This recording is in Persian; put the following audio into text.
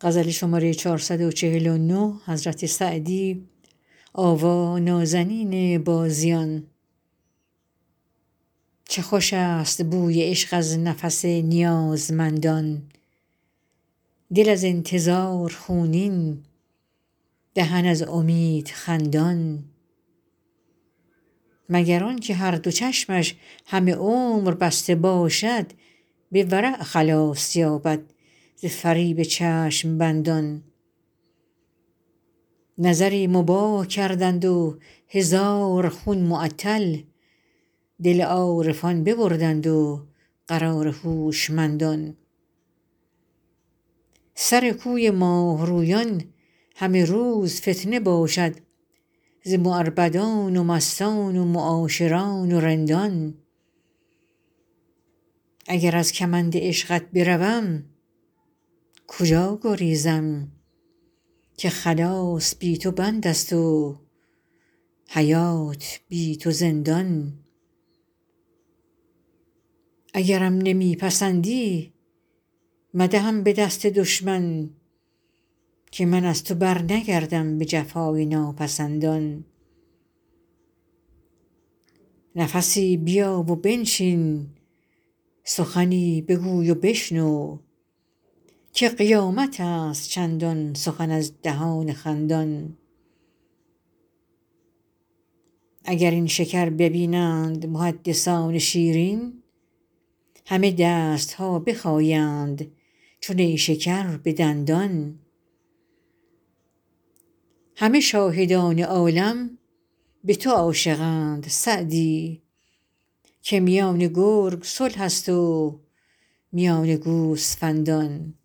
چه خوش است بوی عشق از نفس نیازمندان دل از انتظار خونین دهن از امید خندان مگر آن که هر دو چشمش همه عمر بسته باشد به ورع خلاص یابد ز فریب چشم بندان نظری مباح کردند و هزار خون معطل دل عارفان ببردند و قرار هوشمندان سر کوی ماه رویان همه روز فتنه باشد ز معربدان و مستان و معاشران و رندان اگر از کمند عشقت بروم کجا گریزم که خلاص بی تو بند است و حیات بی تو زندان اگرم نمی پسندی مدهم به دست دشمن که من از تو برنگردم به جفای ناپسندان نفسی بیا و بنشین سخنی بگوی و بشنو که قیامت است چندان سخن از دهان خندان اگر این شکر ببینند محدثان شیرین همه دست ها بخایند چو نیشکر به دندان همه شاهدان عالم به تو عاشقند سعدی که میان گرگ صلح است و میان گوسفندان